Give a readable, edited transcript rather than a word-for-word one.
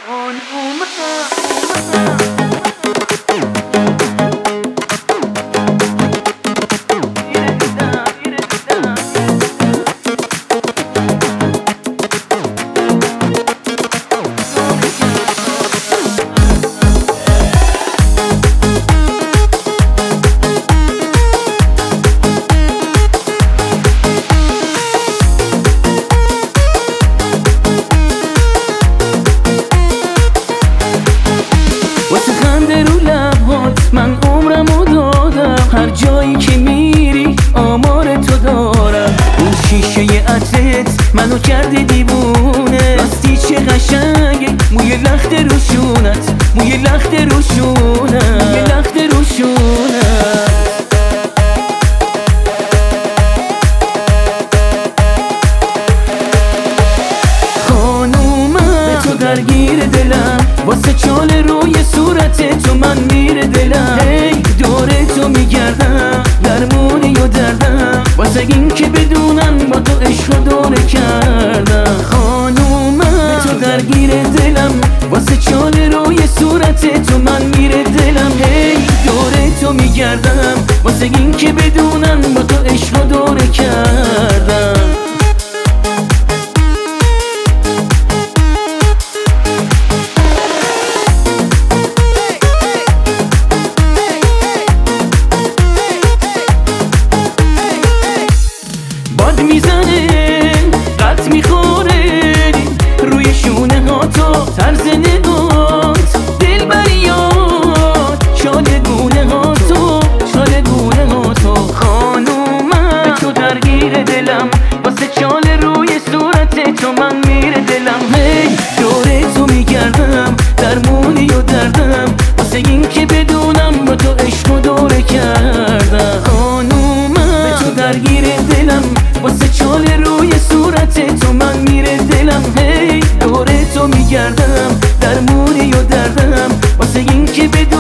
من عمرمو دادم، هر جایی که میری آمار تو دارم. اون شیشه عطرت منو کرده دیوونه، راستی چه قشنگه موی لخت روشونت، موی لخت روشونت، موی لخت روشونت. خانومم به تو درگیر دلم، واسه چال روی صورت تو من میره دلم. هی دوره تو میگردم، درمونی و دردم، واسه این که بدونن با تو عشق و دوره کردم. خانومم به تو درگیر دلم، واسه چال روی صورت تو من میره دلم. هی دوره تو میگردم، واسه این که بدونن با تو عشق و دوره کردم. باد میزنه قط میخوره روی شونه ها تو، طرز نگات دلبریات، شال گونه ها تو، شال گونه ها تو. خانومم به تو درگیر دلم، واسه چال روی صورت تو من میره دلم. هی دوره تو میگردم، درمونی و دردم، واسه این که بدونم با تو عشق و دوره کردم. خانومم به تو درگیر دلم، واسه چال روی صورت تو من میره دلم. هی دوره تو میگردم، درمونی و دردم، واسه این که